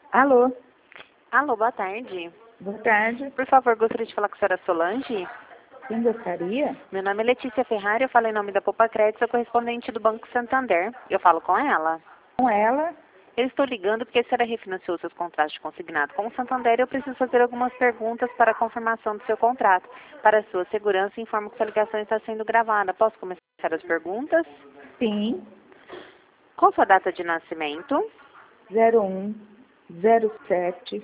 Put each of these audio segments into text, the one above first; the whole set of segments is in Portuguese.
Alô, Alô, boa tarde. boa tarde. Por favor, gostaria de falar com a senhora Solange. Quem gostaria? Meu nome é Letícia Ferrari, eu falo em nome da Poupa Crédito, sou correspondente do Banco Santander. Eu falo com ela. Com ela? Eu estou ligando porque a senhora refinanciou seus contratos de consignado com o Santander e eu preciso fazer algumas perguntas para a confirmação do seu contrato. Para a sua segurança, informo que sua ligação está sendo gravada. Posso começar as perguntas? Sim. Qual sua data de nascimento? 01 07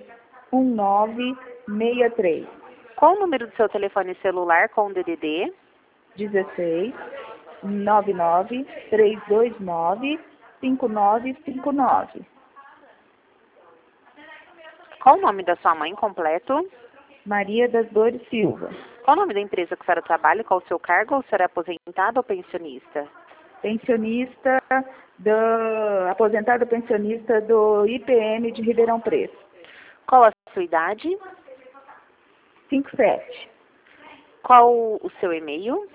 1963 Qual o número do seu telefone celular com o DDD? 16 99 329 5959. Qual o nome da sua mãe completo? Maria das Dores Silva. Qual o nome da empresa que a senhora trabalha? Qual o seu cargo? Ou a senhora é aposentada ou pensionista? Pensionista aposentada pensionista do IPM de Ribeirão Preto. Qual a sua idade? 57. Qual o seu e-mail?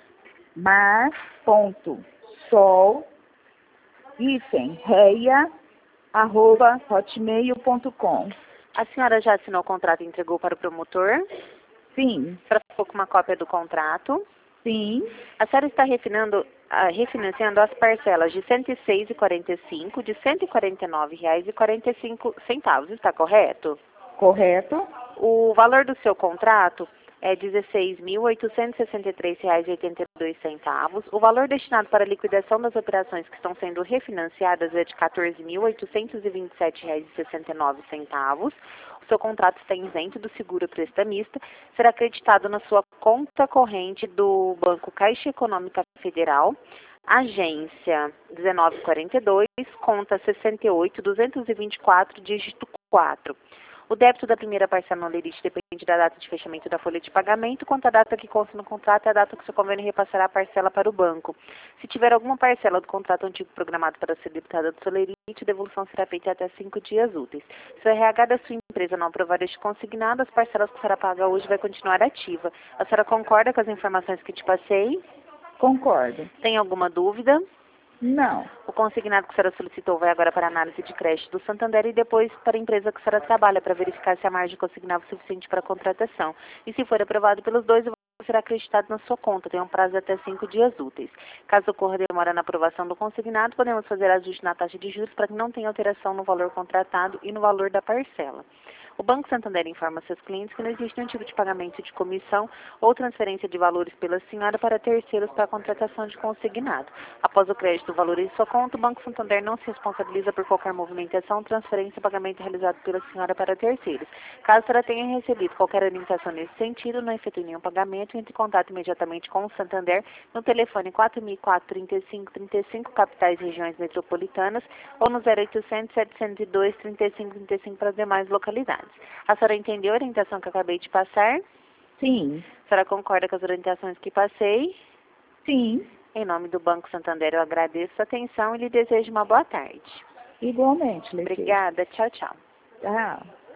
mar.sol-reia@hotmail.com. A senhora já assinou o contrato e entregou para o promotor? Sim, A senhora ficou com uma cópia do contrato? sim, A senhora está refinanciando as parcelas de R$ 106,45, de R$ 149,45, está correto? correto. O valor do seu contrato é R$ 16.863,82. O valor destinado para a liquidação das operações que estão sendo refinanciadas é de R$ 14.827,69. O seu contrato está isento do seguro prestamista, será acreditado na sua conta corrente do Banco Caixa Econômica Federal, agência 1942, conta 68.224, dígito 4. O débito da primeira parcela no lerite depende da data de fechamento da folha de pagamento, quanto a data que consta no contrato é a data que o seu convênio repassará a parcela para o banco. Se tiver alguma parcela do contrato antigo programado para ser debitada do seu lerite, a devolução será feita até 5 dias úteis. Se o RH da sua empresa não aprovar este consignado, as parcelas que a senhora paga hoje vai continuar ativa. A senhora concorda com as informações que te passei? Concordo. Tem alguma dúvida? Não. O consignado que a senhora solicitou vai agora para a análise de crédito do Santander e depois para a empresa que a senhora trabalha para verificar se a margem consignada é suficiente para a contratação. E se for aprovado pelos dois, o valor será acreditado na sua conta. Tem um prazo de até 5 dias úteis. Caso ocorra demora na aprovação do consignado, podemos fazer ajuste na taxa de juros para que não tenha alteração no valor contratado e no valor da parcela. O Banco Santander informa seus clientes que não existe nenhum tipo de pagamento de comissão ou transferência de valores pela senhora para terceiros para a contratação de consignado. Após o crédito do valor em sua conta, o Banco Santander não se responsabiliza por qualquer movimentação, transferência ou pagamento realizado pela senhora para terceiros. Caso a senhora tenha recebido qualquer orientação nesse sentido, não efetue nenhum pagamento, entre em contato imediatamente com o Santander no telefone 4004-3535, capitais e regiões metropolitanas, ou no 0800-702-3535 para as demais localidades. A senhora entendeu a orientação que eu acabei de passar? Sim, A senhora concorda com as orientações que passei? sim. Em nome do Banco Santander, eu agradeço a atenção e lhe desejo uma boa tarde. Igualmente, Letícia. Obrigada. Tchau, tchau. Tchau.